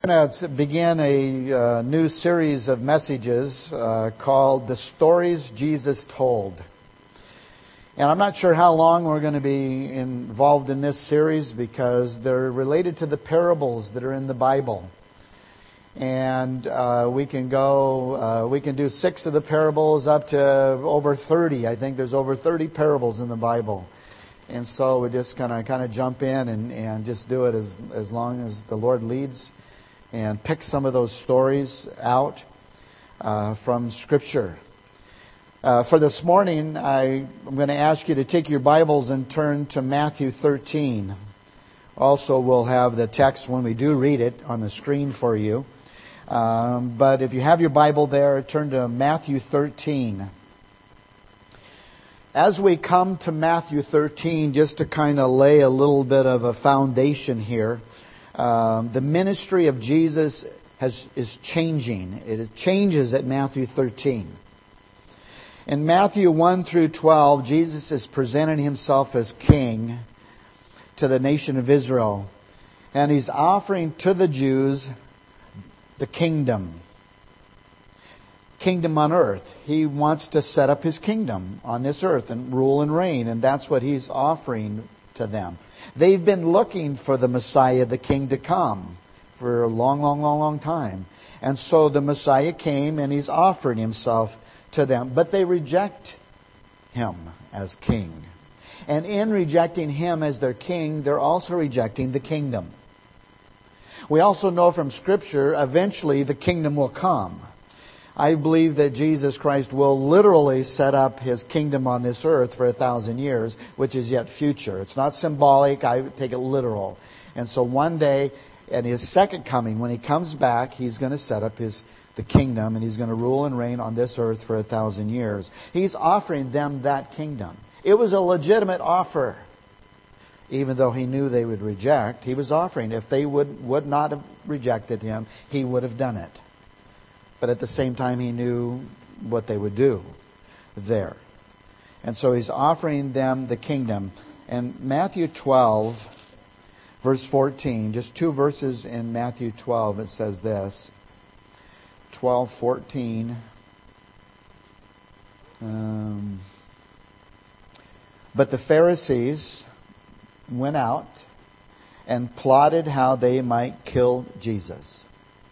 going to begin a new series of messages called The Stories Jesus Told. And I'm not sure how long we're going to be involved in this series because they're related to the parables that are in the Bible. And we can do 6 of the parables up to over 30. I think there's over 30 parables in the Bible. And so we're just going to kind of jump in and just do it as long as the Lord leads and pick some of those stories out from Scripture. For this morning, I'm going to ask you to take your Bibles and turn to Matthew 13. Also, we'll have the text when we do read it on the screen for you. But if you have your Bible there, turn to Matthew 13. As we come to Matthew 13, just to kind of lay a little bit of a foundation here, the ministry of Jesus is changing. It changes at Matthew 13. In Matthew 1 through 12, Jesus is presenting himself as king to the nation of Israel. And he's offering to the Jews the kingdom. Kingdom on earth. He wants to set up his kingdom on this earth and rule and reign. And that's what he's offering to them. They've been looking for the Messiah, the King, to come for a long time. And so the Messiah came and he's offering himself to them. But they reject him as king. And in rejecting him as their king, they're also rejecting the kingdom. We also know from Scripture, eventually the kingdom will come. I believe that Jesus Christ will literally set up his kingdom on this earth for 1,000 years, which is yet future. It's not symbolic, I take it literal. And so one day, at his second coming, when he comes back, he's going to set up the kingdom, and he's going to rule and reign on this earth for 1,000 years. He's offering them that kingdom. It was a legitimate offer. Even though he knew they would reject, he was offering. If they would not have rejected him, he would have done it. But at the same time, he knew what they would do there. And so he's offering them the kingdom. And Matthew 12, verse 14, just 2 verses in Matthew 12, it says this. 12:14. But the Pharisees went out and plotted how they might kill Jesus.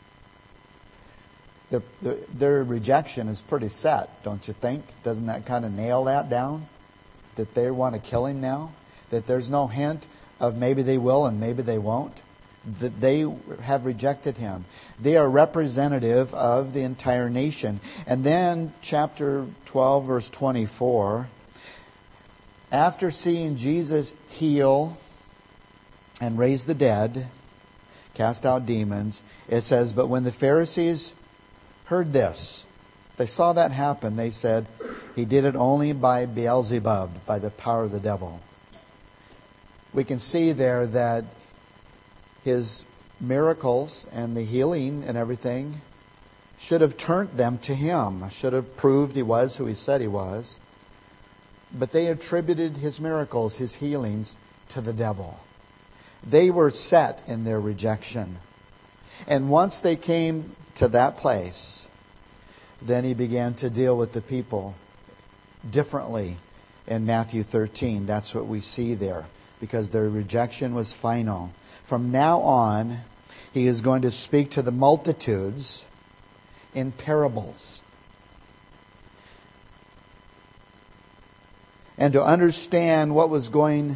Their rejection is pretty set, don't you think? Doesn't that kind of nail that down? That they want to kill him now? That there's no hint of maybe they will and maybe they won't? That they have rejected him. They are representative of the entire nation. And then chapter 12, verse 24, after seeing Jesus heal and raise the dead, cast out demons, it says, but when the Pharisees heard this, they saw that happen, they said, he did it only by Beelzebub, by the power of the devil. We can see there that his miracles and the healing and everything should have turned them to him, should have proved he was who he said he was. But they attributed his miracles, his healings, to the devil. They were set in their rejection. And once they came to that place, then he began to deal with the people differently in Matthew 13. That's what we see there, because their rejection was final. From now on, he is going to speak to the multitudes in parables. And to understand what was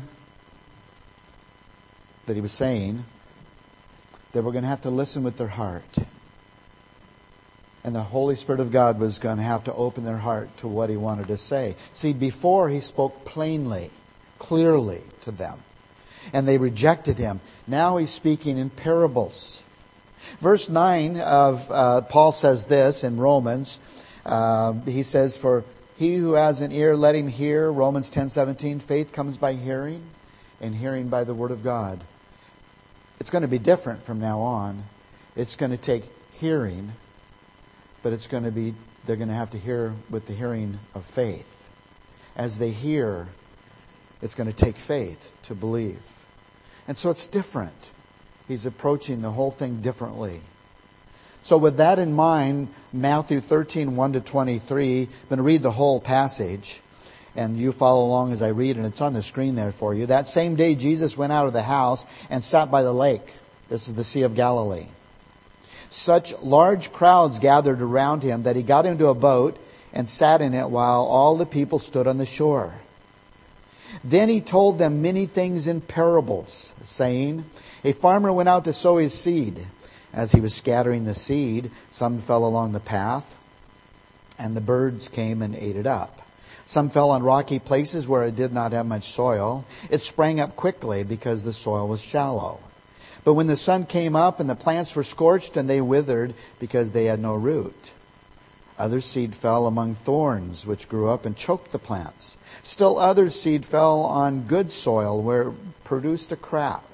that he was saying, they were going to have to listen with their heart. And the Holy Spirit of God was going to have to open their heart to what he wanted to say. See, before he spoke plainly, clearly to them. And they rejected him. Now he's speaking in parables. Verse 9 of Paul says this in Romans. He says, for he who has an ear, let him hear. Romans 10:17, faith comes by hearing, and hearing by the word of God. It's going to be different from now on. It's going to take hearing, but they're going to have to hear with the hearing of faith. As they hear, it's going to take faith to believe. And so it's different. He's approaching the whole thing differently. So with that in mind, Matthew 13, 1-23, I'm going to read the whole passage. And you follow along as I read, and it's on the screen there for you. That same day, Jesus went out of the house and sat by the lake. This is the Sea of Galilee. Such large crowds gathered around him that he got into a boat and sat in it while all the people stood on the shore. Then he told them many things in parables, saying, a farmer went out to sow his seed. As he was scattering the seed, some fell along the path, and the birds came and ate it up. Some fell on rocky places where it did not have much soil. It sprang up quickly because the soil was shallow. But when the sun came up and the plants were scorched and they withered because they had no root. Other seed fell among thorns which grew up and choked the plants. Still other seed fell on good soil where it produced a crop.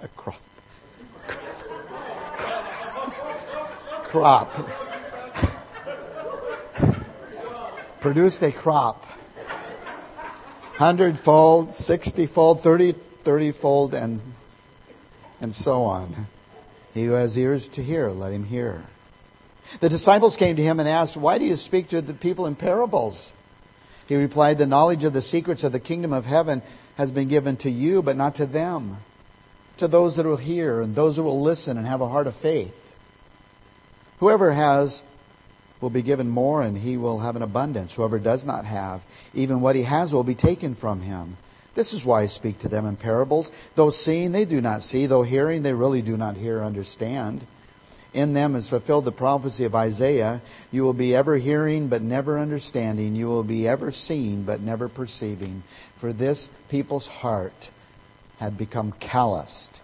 Produced a crop. 100-fold, 60-fold, 30-fold, and so on. He who has ears to hear, let him hear. The disciples came to him and asked, why do you speak to the people in parables? He replied, the knowledge of the secrets of the kingdom of heaven has been given to you, but not to them. To those that will hear and those who will listen and have a heart of faith. Whoever has will be given more, and he will have an abundance. Whoever does not have, even what he has will be taken from him. This is why I speak to them in parables. Though seeing, they do not see. Though hearing, they really do not hear or understand. In them is fulfilled the prophecy of Isaiah. You will be ever hearing, but never understanding. You will be ever seeing, but never perceiving. For this people's heart had become calloused.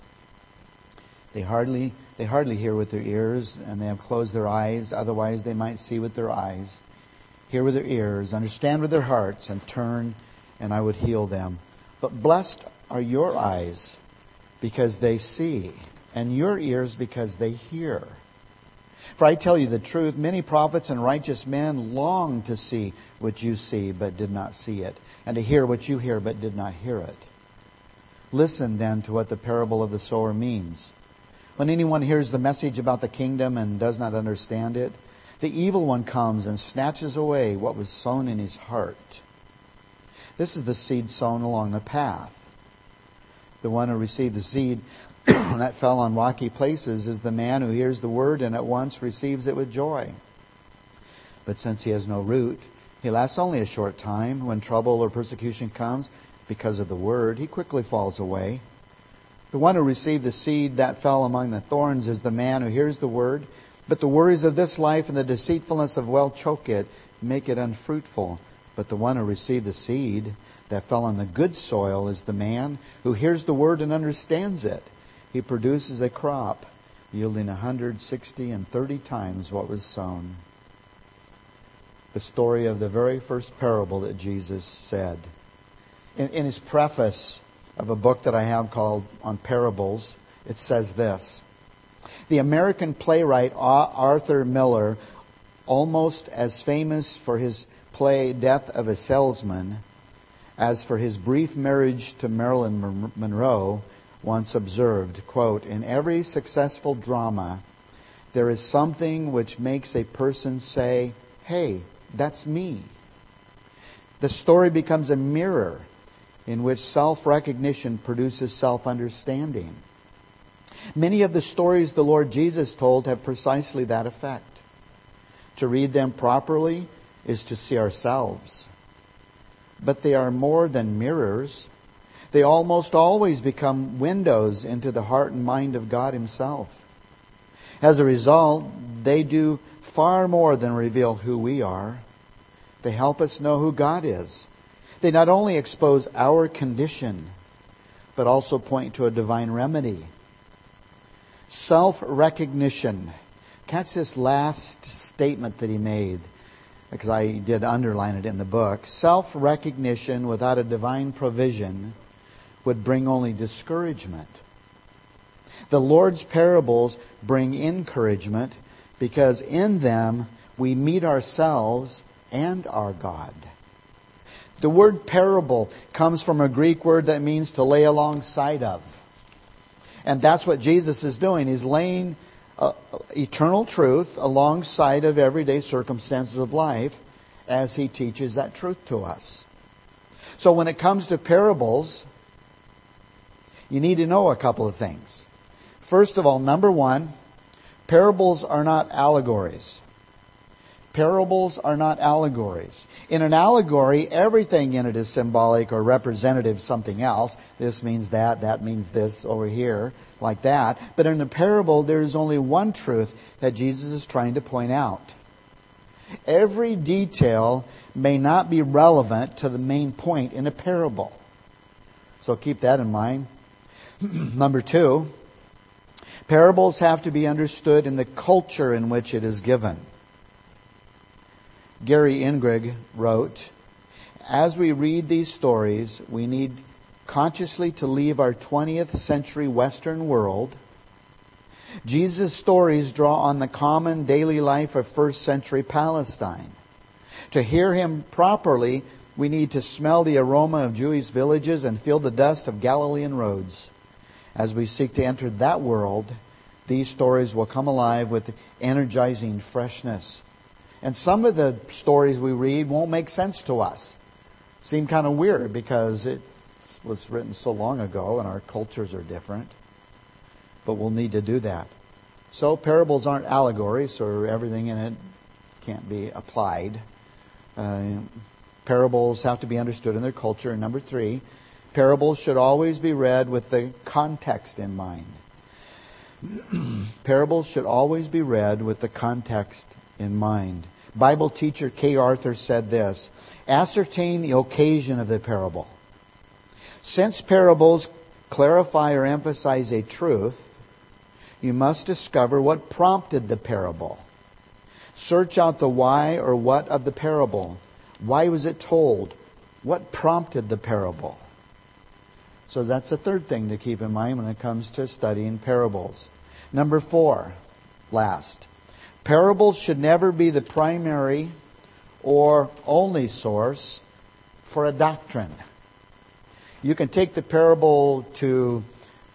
They hardly hear with their ears, and they have closed their eyes. Otherwise, they might see with their eyes, hear with their ears, understand with their hearts, and turn, and I would heal them. But blessed are your eyes, because they see, and your ears, because they hear. For I tell you the truth, many prophets and righteous men long to see what you see, but did not see it, and to hear what you hear, but did not hear it. Listen then to what the parable of the sower means. When anyone hears the message about the kingdom and does not understand it, the evil one comes and snatches away what was sown in his heart. This is the seed sown along the path. The one who received the seed that fell on rocky places is the man who hears the word and at once receives it with joy. But since he has no root, he lasts only a short time. When trouble or persecution comes because of the word, he quickly falls away. The one who received the seed that fell among the thorns is the man who hears the word, but the worries of this life and the deceitfulness of wealth choke it, make it unfruitful. But the one who received the seed that fell on the good soil is the man who hears the word and understands it. He produces a crop, yielding 160 and 30 times what was sown. The story of the very first parable that Jesus said. In his preface of a book that I have called On Parables, it says this. The American playwright Arthur Miller, almost as famous for his play Death of a Salesman as for his brief marriage to Marilyn Monroe, once observed, quote, in every successful drama, there is something which makes a person say, hey, that's me. The story becomes a mirror in which self-recognition produces self-understanding. Many of the stories the Lord Jesus told have precisely that effect. To read them properly is to see ourselves. But they are more than mirrors. They almost always become windows into the heart and mind of God Himself. As a result, they do far more than reveal who we are. They help us know who God is. They not only expose our condition, but also point to a divine remedy. Self-recognition. Catch this last statement that he made, because I did underline it in the book. Self-recognition without a divine provision would bring only discouragement. The Lord's parables bring encouragement because in them we meet ourselves and our God. The word parable comes from a Greek word that means to lay alongside of. And that's what Jesus is doing. He's laying eternal truth alongside of everyday circumstances of life as He teaches that truth to us. So when it comes to parables, you need to know a couple of things. First of all, number one, parables are not allegories. Parables are not allegories. In an allegory, everything in it is symbolic or representative of something else. This means that, that means this over here, like that. But in a parable, there is only one truth that Jesus is trying to point out. Every detail may not be relevant to the main point in a parable. So keep that in mind. Number two, parables have to be understood in the culture in which it is given. Gary Ingrig wrote, "As we read these stories, we need consciously to leave our 20th century Western world. Jesus' stories draw on the common daily life of first century Palestine. To hear Him properly, we need to smell the aroma of Jewish villages and feel the dust of Galilean roads. As we seek to enter that world, these stories will come alive with energizing freshness. And some of the stories we read won't make sense to us. Seem kind of weird because it was written so long ago and our cultures are different. But we'll need to do that. So parables aren't allegories, so everything in it can't be applied. Parables have to be understood in their culture. And number three, parables should always be read with the context in mind. Parables should always be read with the context in mind. Bible teacher Kay Arthur said this: ascertain the occasion of the parable. Since parables clarify or emphasize a truth, you must discover what prompted the parable. Search out the why or what of the parable. Why was it told? What prompted the parable? So that's the third thing to keep in mind when it comes to studying parables. Number four, last. Parables should never be the primary or only source for a doctrine. You can take the parable to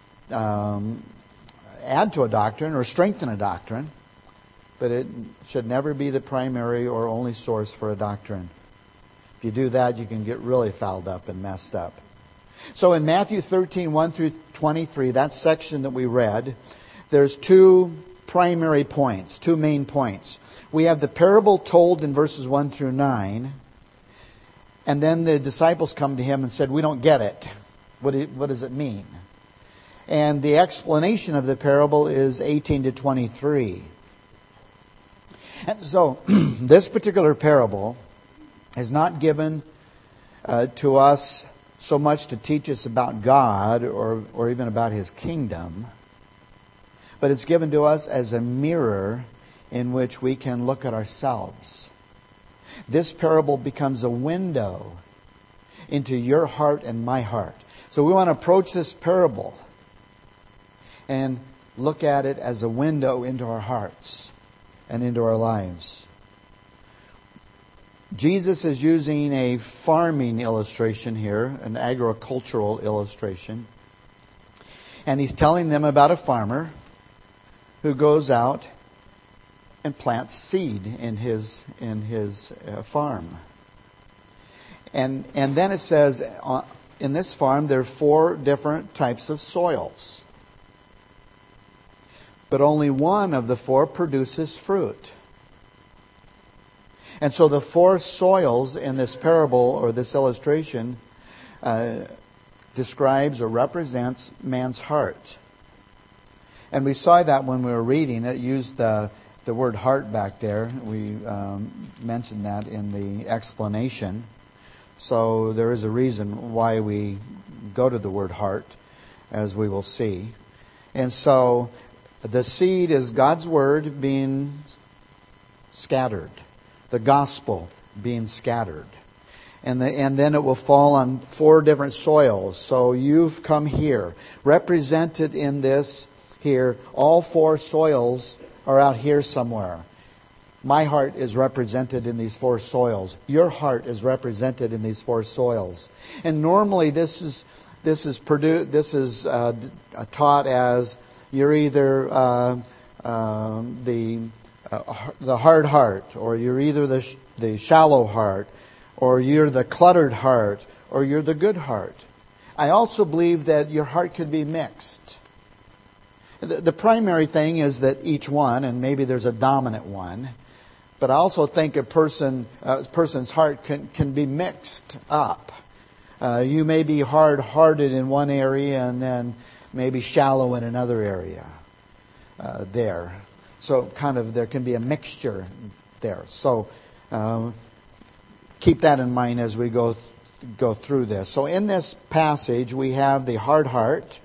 add to a doctrine or strengthen a doctrine, but it should never be the primary or only source for a doctrine. If you do that, you can get really fouled up and messed up. So in Matthew 13, 1 through 23, that section that we read, there's two primary points, two main points. We have the parable told in verses 1 through 9, and then the disciples come to Him and said, we don't get it. What does it mean? And the explanation of the parable is 18 to 23. And so this particular parable is not given to us so much to teach us about God or even about His kingdom, but it's given to us as a mirror in which we can look at ourselves. This parable becomes a window into your heart and my heart. So we want to approach this parable and look at it as a window into our hearts and into our lives. Jesus is using a farming illustration here, an agricultural illustration. And He's telling them about a farmer who goes out and plants seed in his farm. And then it says, in this farm there are 4 different types of soils. But only one of the 4 produces fruit. And so the 4 soils in this parable or this illustration describes or represents man's heart. And we saw that when we were reading. It used the word heart back there. We mentioned that in the explanation. So there is a reason why we go to the word heart, as we will see. And so the seed is God's word being scattered. The gospel being scattered. And then it will fall on 4 different soils. So you've come here. Represented in this here, all 4 soils are out here somewhere. My heart is represented in these 4 soils. Your heart is represented in these 4 soils. And normally this is This is taught as you're either the hard heart, or you're either the shallow heart, or you're the cluttered heart, or you're the good heart. I also believe that your heart could be mixed. The primary thing is that each one, and maybe there's a dominant one, but I also think a person's heart can be mixed up. You may be hard-hearted in one area and then maybe shallow in another area there. So there can be a mixture there. So keep that in mind as we go through this. So in this passage we have the hard heart,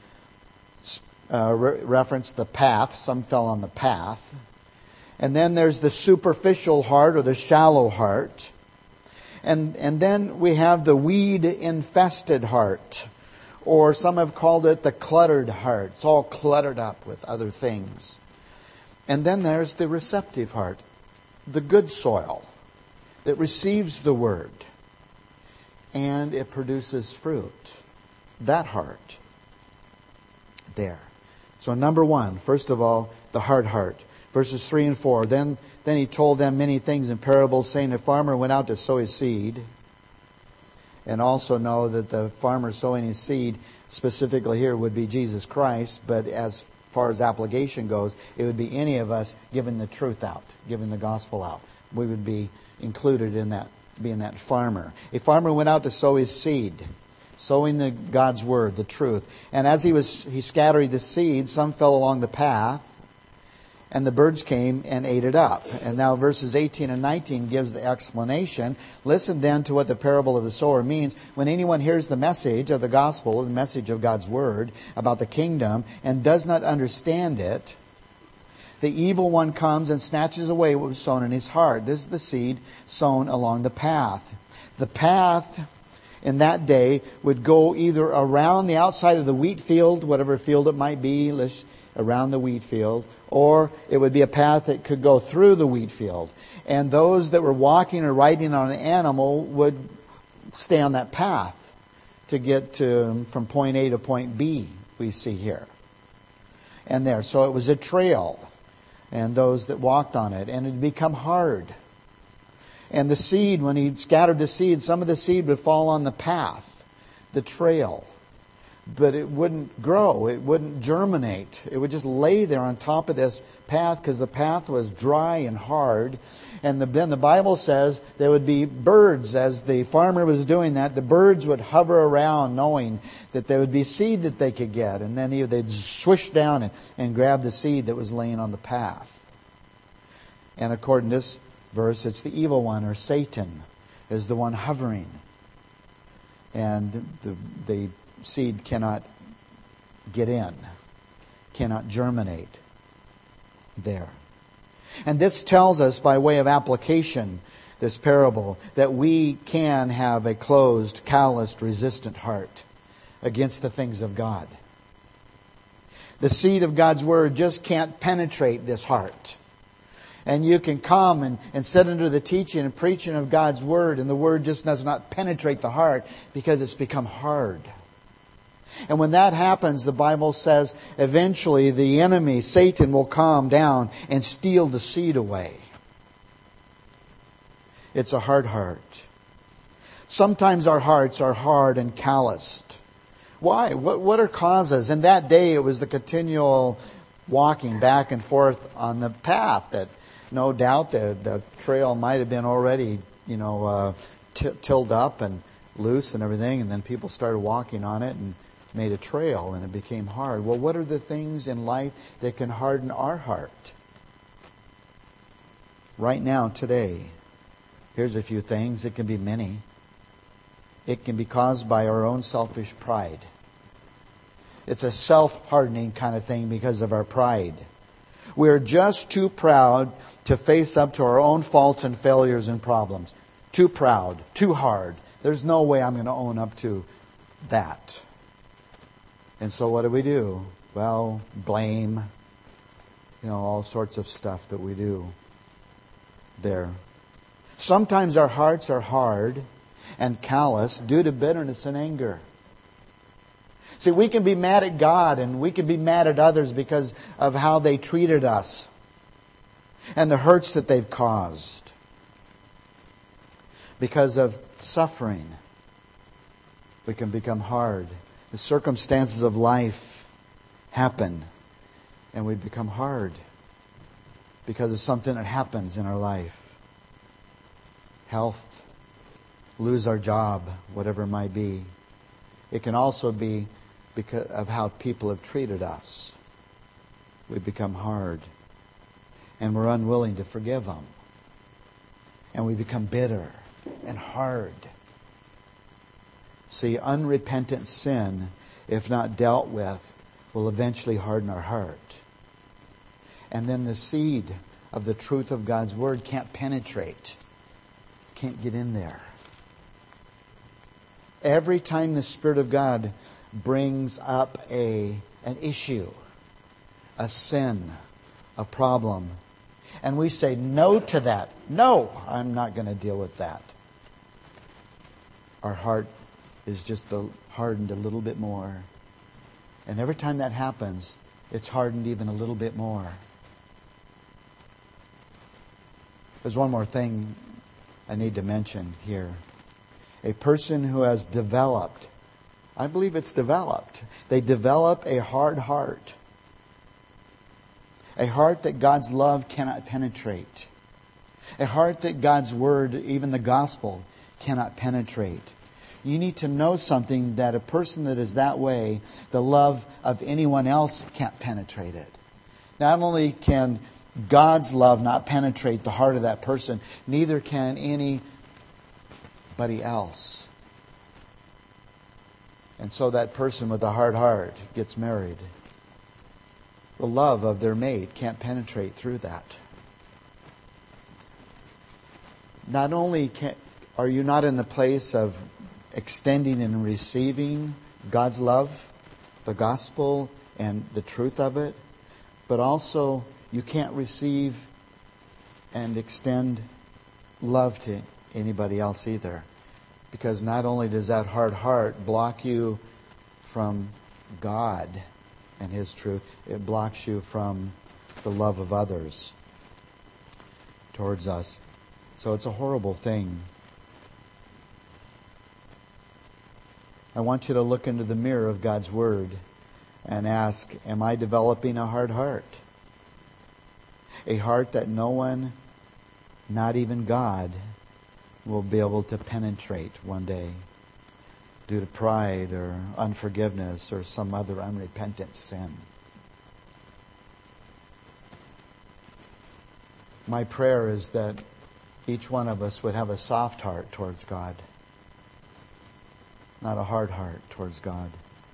reference the path. Some fell on the path. And then there's the superficial heart, or the shallow heart. And then we have the weed-infested heart, or some have called it the cluttered heart. It's all cluttered up with other things. And then there's the receptive heart, the good soil that receives the Word, and it produces fruit. That heart. There. So number one, first of all, the hard heart. Verses 3 and 4. Then he told them many things in parables, saying, a farmer went out to sow his seed. And also know that the farmer sowing his seed, specifically here, would be Jesus Christ. But as far as application goes, it would be any of us giving the truth out, giving the gospel out. We would be included in that, being that farmer. A farmer went out to sow his seed, sowing God's Word, the truth. And as he scattered the seed, some fell along the path, and the birds came and ate it up. And now verses 18 and 19 gives the explanation. Listen then to what the parable of the sower means. When anyone hears the message of the gospel, the message of God's Word about the kingdom, and does not understand it, the evil one comes and snatches away what was sown in his heart. This is the seed sown along the path. The path in that day would go either around the outside of the wheat field, whatever field it might be, around the wheat field, or it would be a path that could go through the wheat field. And those that were walking or riding on an animal would stay on that path to get from point A to point B, we see here. And there. So it was a trail, and those that walked on it. And it had become hard. And the seed, when he scattered the seed, some of the seed would fall on the path, the trail. But it wouldn't grow. It wouldn't germinate. It would just lay there on top of this path because the path was dry and hard. And then the Bible says there would be birds. As the farmer was doing that, the birds would hover around knowing that there would be seed that they could get. And then they'd swish down and grab the seed that was laying on the path. And according to this verse, it's the evil one, or Satan, is the one hovering. And the seed cannot get in, cannot germinate there. And this tells us, by way of application, this parable, that we can have a closed, calloused, resistant heart against the things of God. The seed of God's Word just can't penetrate this heart. And you can come and sit under the teaching and preaching of God's Word, and the Word just does not penetrate the heart because it's become hard. And when that happens, the Bible says eventually the enemy, Satan, will come down and steal the seed away. It's a hard heart. Sometimes our hearts are hard and calloused. Why? What are causes? In that day, it was the continual walking back and forth on the path that no doubt the trail might have been already, tilled up and loose and everything, and then people started walking on it and made a trail, and it became hard. Well, what are the things in life that can harden our heart? Right now, today, here's a few things. It can be many. It can be caused by our own selfish pride. It's a self-hardening kind of thing because of our pride. We're just too proud to face up to our own faults and failures and problems. Too proud, too hard. There's no way I'm going to own up to that. And so what do? Well, blame, all sorts of stuff that we do there. Sometimes our hearts are hard and callous due to bitterness and anger. See, we can be mad at God and we can be mad at others because of how they treated us and the hurts that they've caused. Because of suffering, we can become hard. The circumstances of life happen and we become hard because of something that happens in our life. Health, lose our job, whatever it might be. It can also be because of how people have treated us. We become hard and we're unwilling to forgive them. And we become bitter and hard. See, unrepentant sin, if not dealt with, will eventually harden our heart. And then the seed of the truth of God's Word can't penetrate. Can't get in there. Every time the Spirit of God brings up an issue, a sin, a problem, and we say no to that. No, I'm not going to deal with that. Our heart is just hardened a little bit more. And every time that happens, it's hardened even a little bit more. There's one more thing I need to mention here. A person who has developed, I believe it's developed, they develop a hard heart. A heart that God's love cannot penetrate. A heart that God's Word, even the gospel, cannot penetrate. You need to know something, that a person that is that way, the love of anyone else can't penetrate it. Not only can God's love not penetrate the heart of that person, neither can anybody else. And so that person with a hard heart gets married. The love of their mate can't penetrate through that. Not only are you not in the place of extending and receiving God's love, the gospel, and the truth of it, but also you can't receive and extend love to anybody else either. Because not only does that hard heart block you from God and His truth, it blocks you from the love of others towards us. So it's a horrible thing. I want you to look into the mirror of God's Word and ask, am I developing a hard heart? A heart that no one, not even God, will be able to penetrate one day due to pride or unforgiveness or some other unrepentant sin. My prayer is that each one of us would have a soft heart towards God, not a hard heart towards God.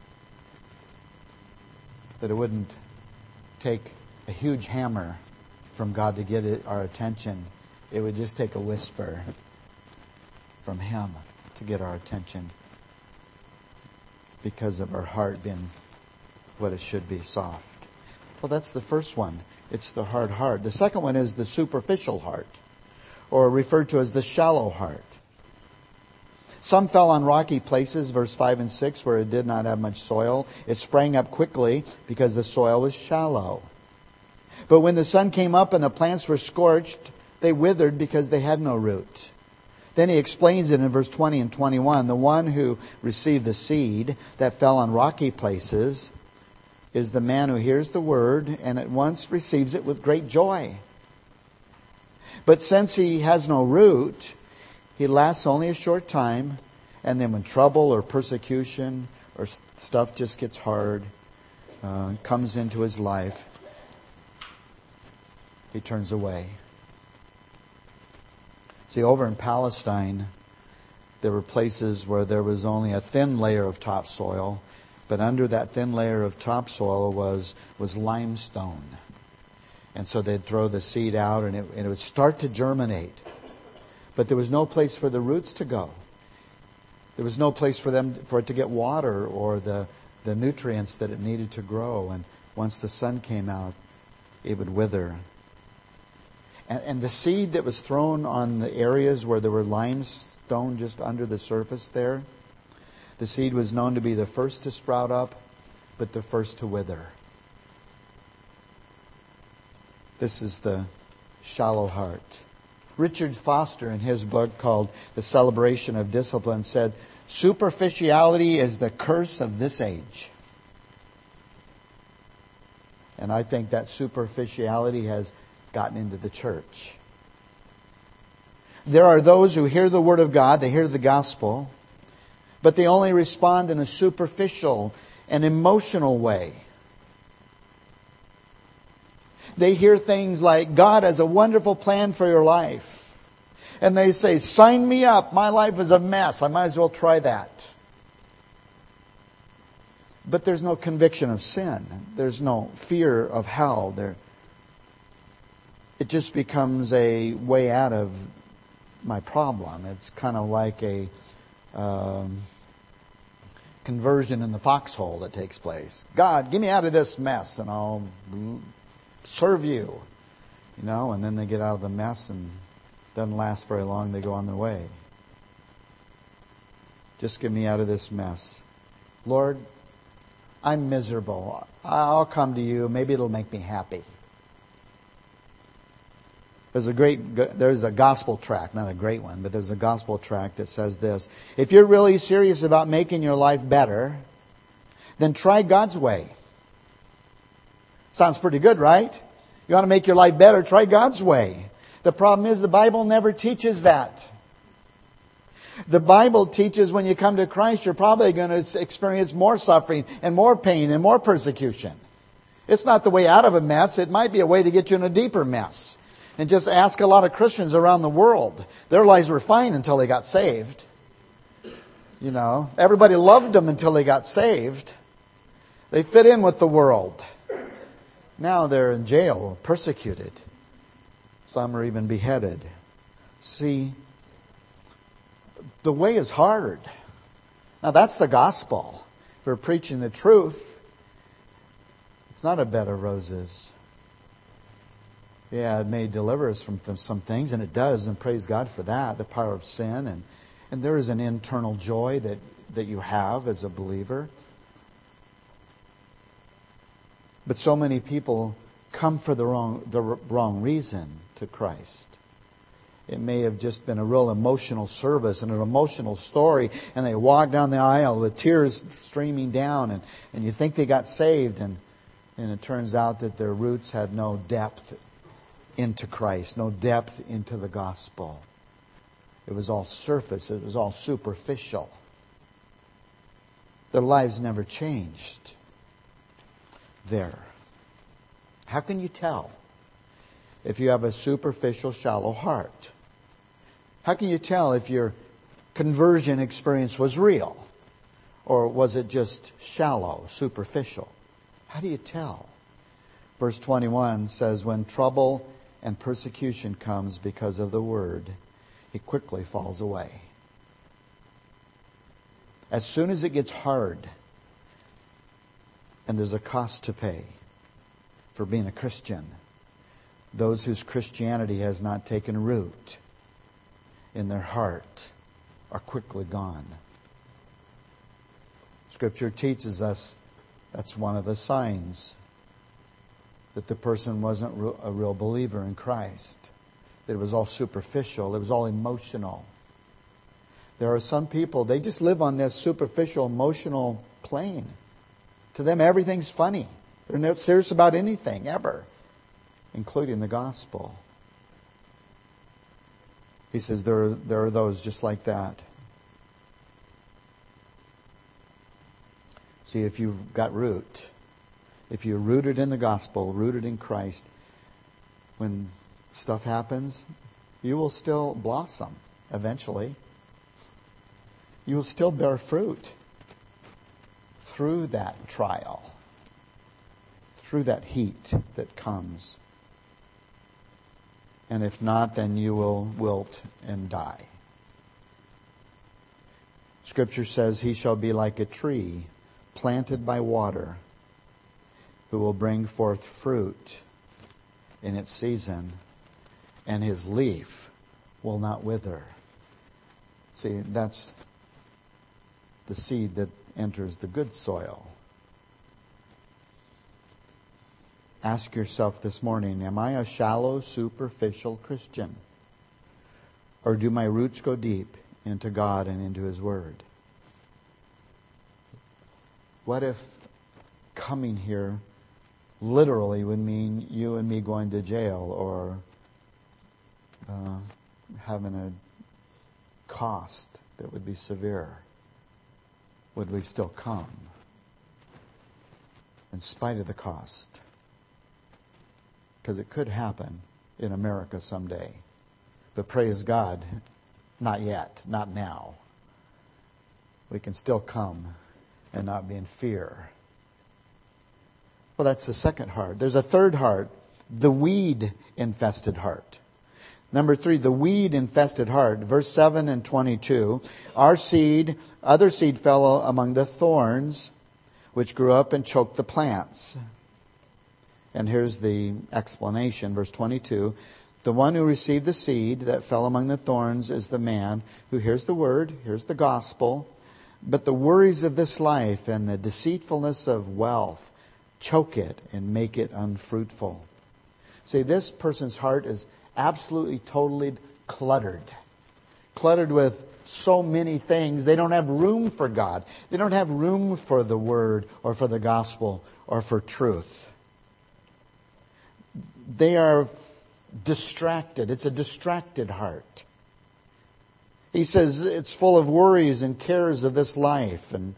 That it wouldn't take a huge hammer from God to get our attention. It would just take a whisper from Him to get our attention, because of our heart being what it should be, soft. Well, that's the first one. It's the hard heart. The second one is the superficial heart, or referred to as the shallow heart. Some fell on rocky places, verse 5 and 6, where it did not have much soil. It sprang up quickly because the soil was shallow. But when the sun came up and the plants were scorched, they withered because they had no root. Then he explains it in verse 20 and 21. The one who received the seed that fell on rocky places is the man who hears the word and at once receives it with great joy. But since he has no root, he lasts only a short time, and then when trouble or persecution or stuff just gets hard, comes into his life, he turns away. See, over in Palestine, there were places where there was only a thin layer of topsoil, but under that thin layer of topsoil was limestone. And so they'd throw the seed out and it would start to germinate. But there was no place for the roots to go. There was no place for it to get water or the nutrients that it needed to grow. And once the sun came out, it would wither. And the seed that was thrown on the areas where there were limestone just under the surface there, The seed was known to be the first to sprout up, but the first to wither. This is the shallow heart. Richard Foster, in his book called The Celebration of Discipline, said, "Superficiality is the curse of this age." And I think that superficiality has gotten into the church. There are those who hear the Word of God, they hear the gospel, but they only respond in a superficial and emotional way. They hear things like, "God has a wonderful plan for your life." And they say, "Sign me up. My life is a mess. I might as well try that." But there's no conviction of sin. There's no fear of hell. It just becomes a way out of my problem. It's kind of like a conversion in the foxhole that takes place. "God, get me out of this mess and I'll serve you." And then they get out of the mess and it doesn't last very long. They go on their way. Just get me out of this mess. "Lord, I'm miserable. I'll come to you. Maybe it'll make me happy." There's a gospel tract, not a great one, but there's a gospel tract that says this: if you're really serious about making your life better, then try God's way. Sounds pretty good, right? You want to make your life better, try God's way. The problem is the Bible never teaches that. The Bible teaches when you come to Christ, you're probably going to experience more suffering and more pain and more persecution. It's not the way out of a mess. It might be a way to get you in a deeper mess. And just ask a lot of Christians around the world. Their lives were fine until they got saved. Everybody loved them until they got saved. They fit in with the world. Now they're in jail, persecuted. Some are even beheaded. See, the way is hard. Now that's the gospel. If we're preaching the truth, it's not a bed of roses. Yeah, it may deliver us from some things, and it does, and praise God for that, the power of sin. And there is an internal joy that you have as a believer. But so many people come for the wrong reason to Christ. It may have just been a real emotional service and an emotional story, and they walk down the aisle with tears streaming down, and you think they got saved, and it turns out that their roots had no depth into Christ, no depth into the gospel. It was all surface. It was all superficial. Their lives never changed there. How can you tell if you have a superficial, shallow heart? How can you tell if your conversion experience was real? Or was it just shallow, superficial? How do you tell? Verse 21 says, when trouble and persecution comes because of the word, it quickly falls away. As soon as it gets hard, and there's a cost to pay for being a Christian, those whose Christianity has not taken root in their heart are quickly gone. Scripture teaches us that's one of the signs that the person wasn't a real believer in Christ. That it was all superficial. It was all emotional. There are some people, they just live on this superficial, emotional plane. To them, everything's funny. They're not serious about anything, ever, including the gospel. He says there are those just like that. See, if you've got root, if you're rooted in the gospel, rooted in Christ, when stuff happens, you will still blossom eventually. You will still bear fruit through that trial, through that heat that comes. And if not, then you will wilt and die. Scripture says, he shall be like a tree planted by water, who will bring forth fruit in its season, and his leaf will not wither. See, that's the seed that enters the good soil. Ask yourself this morning, am I a shallow, superficial Christian? Or do my roots go deep into God and into His Word? What if coming here literally would mean you and me going to jail or having a cost that would be severe? Would we still come in spite of the cost? Because it could happen in America someday. But praise God, not yet, not now. We can still come and not be in fear. Well, that's the second heart. There's a third heart, the weed-infested heart. Number 3, the weed-infested heart. Verse 7 and 22. Other seed fell among the thorns, which grew up and choked the plants. And here's the explanation. Verse 22. The one who received the seed that fell among the thorns is the man who hears the word, hears the gospel, but the worries of this life and the deceitfulness of wealth choke it and make it unfruitful. See, this person's heart is absolutely, totally cluttered. Cluttered with so many things. They don't have room for God. They don't have room for the Word or for the gospel or for truth. They are distracted. It's a distracted heart. He says it's full of worries and cares of this life, and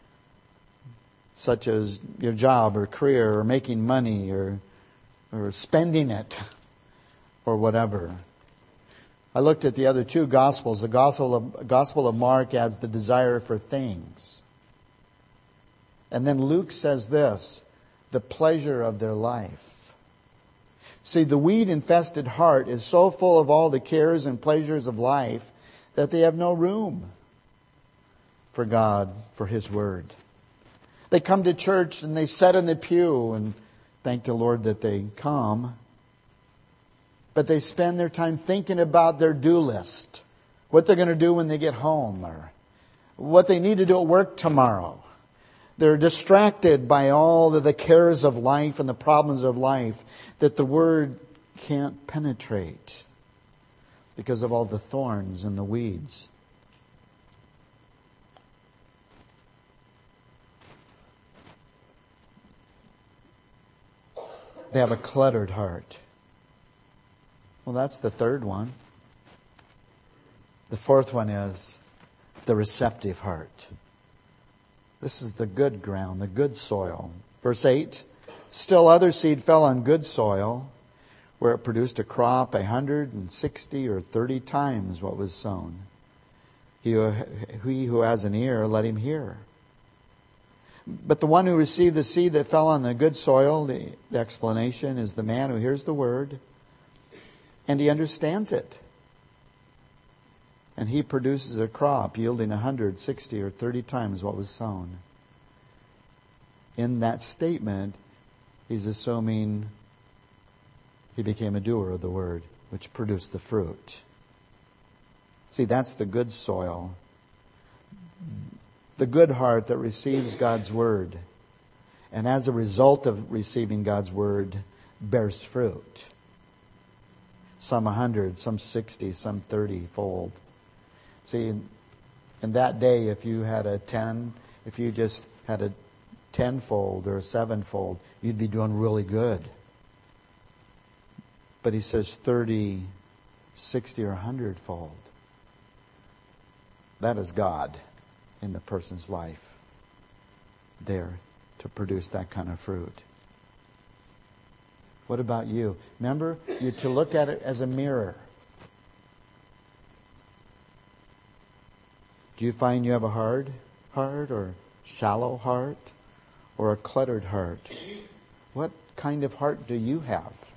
such as your job or career or making money or spending it or whatever. I looked at the other two Gospels. The Gospel of Mark adds the desire for things. And then Luke says this, the pleasure of their life. See, the weed-infested heart is so full of all the cares and pleasures of life that they have no room for God, for His Word. They come to church and they sit in the pew, and thank the Lord that they come. But they spend their time thinking about their do list, what they're going to do when they get home, or what they need to do at work tomorrow. They're distracted by all of the cares of life and the problems of life that the Word can't penetrate because of all the thorns and the weeds. They have a cluttered heart. Well, that's the third one. The fourth one is the receptive heart. This is the good ground, the good soil. Verse 8, still other seed fell on good soil, where it produced a crop 160 or 30 times what was sown. He who has an ear, let him hear. But the one who received the seed that fell on the good soil, the explanation is the man who hears the word, and he understands it. And he produces a crop yielding 160 or 30 times what was sown. In that statement, he's assuming he became a doer of the word, which produced the fruit. See, that's the good soil. The good heart that receives God's word, and as a result of receiving God's word, bears fruit. Some 100, some 60, some 30-fold. See, in that day, if you just had a 10-fold or a 7-fold, you'd be doing really good. But he says 30, 60, or 100-fold. That is God in the person's life there to produce that kind of fruit. What about you? Remember, you're to look at it as a mirror. Do you find you have a hard heart or shallow heart or a cluttered heart? What kind of heart do you have?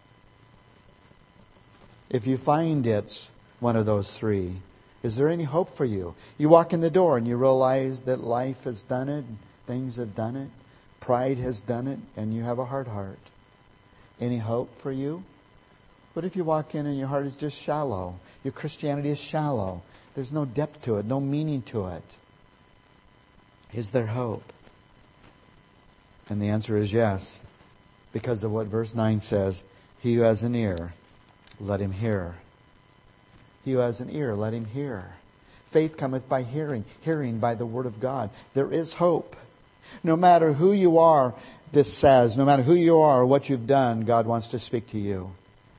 If you find it's one of those three, is there any hope for you? You walk in the door and you realize that life has done it, things have done it, pride has done it, and you have a hard heart. Any hope for you? What if you walk in and your heart is just shallow? Your Christianity is shallow. There's no depth to it, no meaning to it. Is there hope? And the answer is yes, because of what verse 9 says. He who has an ear, let him hear. He who has an ear, let him hear. Faith cometh by hearing, hearing by the word of God. There is hope. No matter who you are, this says, no matter who you are or what you've done, God wants to speak to you.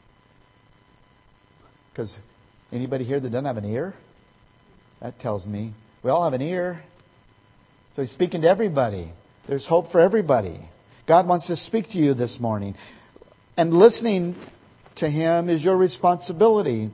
Because anybody here that doesn't have an ear? That tells me we all have an ear. So He's speaking to everybody. There's hope for everybody. God wants to speak to you this morning. And listening to Him is your responsibility.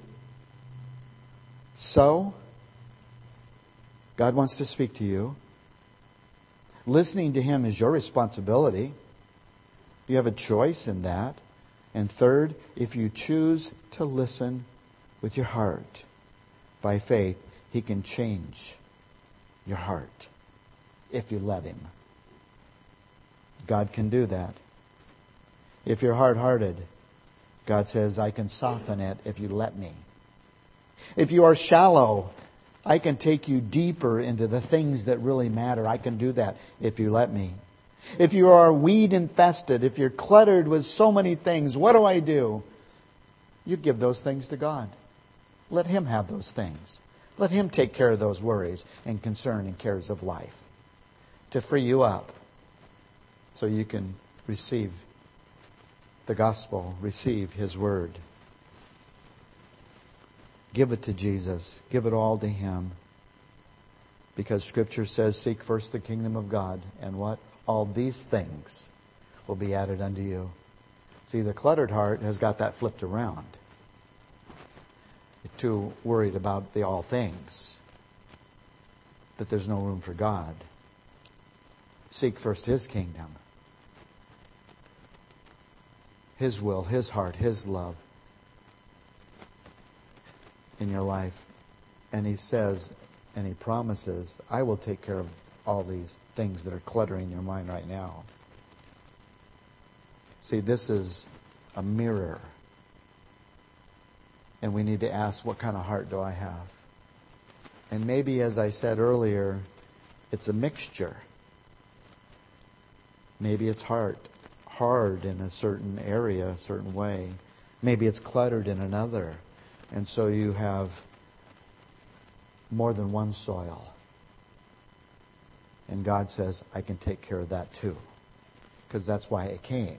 So, God wants to speak to you. Listening to Him is your responsibility. You have a choice in that. And third, if you choose to listen with your heart by faith, He can change your heart if you let Him. God can do that. If you're hard-hearted, God says, I can soften it if you let me. If you are shallow, I can take you deeper into the things that really matter. I can do that if you let me. If you are weed infested, if you're cluttered with so many things, what do? You give those things to God. Let Him have those things. Let Him take care of those worries and concern and cares of life to free you up so you can receive the gospel, receive His word. Give it to Jesus. Give it all to Him. Because Scripture says, seek first the kingdom of God. And what? All these things will be added unto you. See, the cluttered heart has got that flipped around. You're too worried about the all things, that there's no room for God. Seek first His kingdom, His will, His heart, His love in your life. And He says, and He promises, I will take care of all these things that are cluttering your mind right now. See, this is a mirror. And we need to ask, what kind of heart do I have? And maybe, as I said earlier, it's a mixture. Maybe it's hard in a certain area, a certain way. Maybe it's cluttered in another. And so you have more than one soil. And God says, I can take care of that too. Because that's why it came.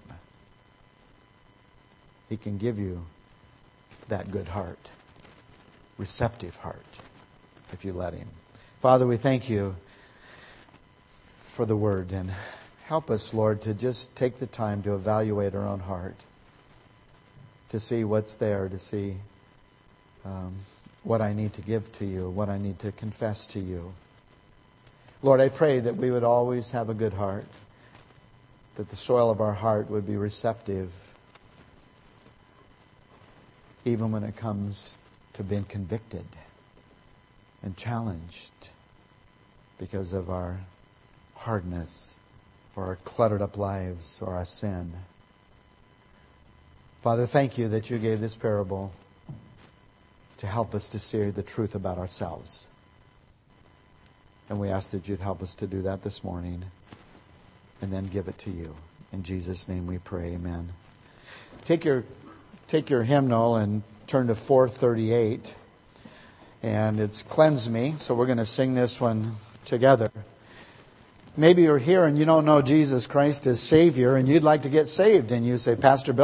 He can give you that good heart, receptive heart, if you let Him. Father, we thank You for the Word. And help us, Lord, to just take the time to evaluate our own heart, to see what's there, to see what I need to give to You, what I need to confess to You. Lord, I pray that we would always have a good heart, that the soil of our heart would be receptive, even when it comes to being convicted and challenged because of our hardness or our cluttered up lives or our sin. Father, thank You that You gave this parable to help us to see the truth about ourselves. And we ask that You'd help us to do that this morning and then give it to You. In Jesus' name we pray, amen. Take your hymnal and turn to 438. And it's Cleanse Me. So we're going to sing this one together. Maybe you're here and you don't know Jesus Christ as Savior and you'd like to get saved. And you say, Pastor Bill,